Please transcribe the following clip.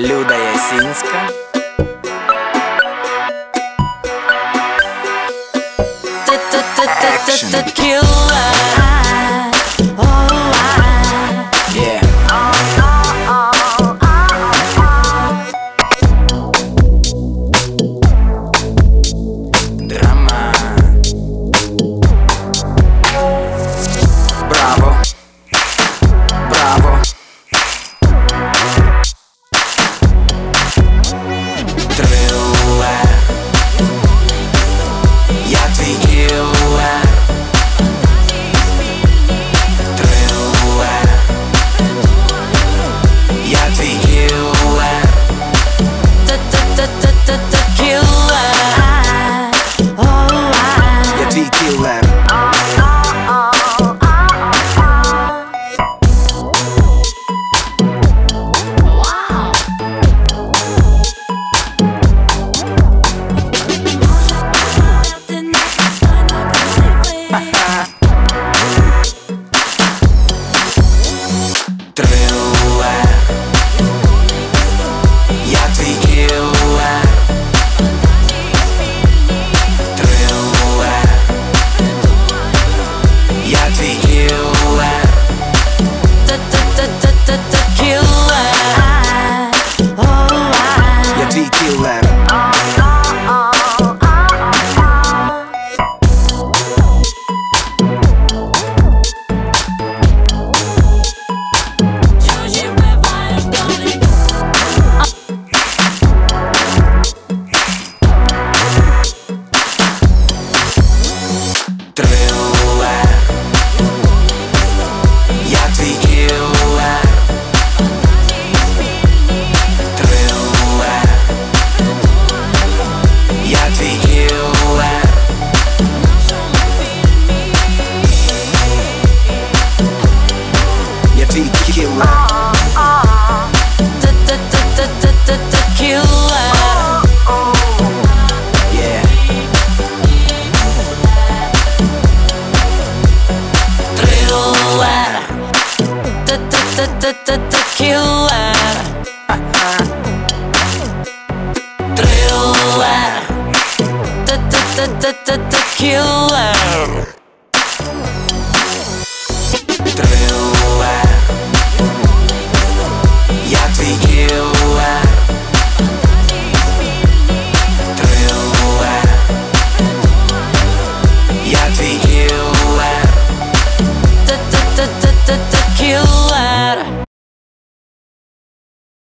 Люда Ясінська. Драма. Браво. Браво. Трилер. Я твій кілер. Трилер. Я твій кілер. Кілер. Я твій кілер. Трилер. Я твій кілер. Трилер. Я твій кілер. Кілер. Я твій кілер. Трилер. Я твій кілер. Трилер. Я твій кілер. Я твій кілер. Killer. Thriller. Killer.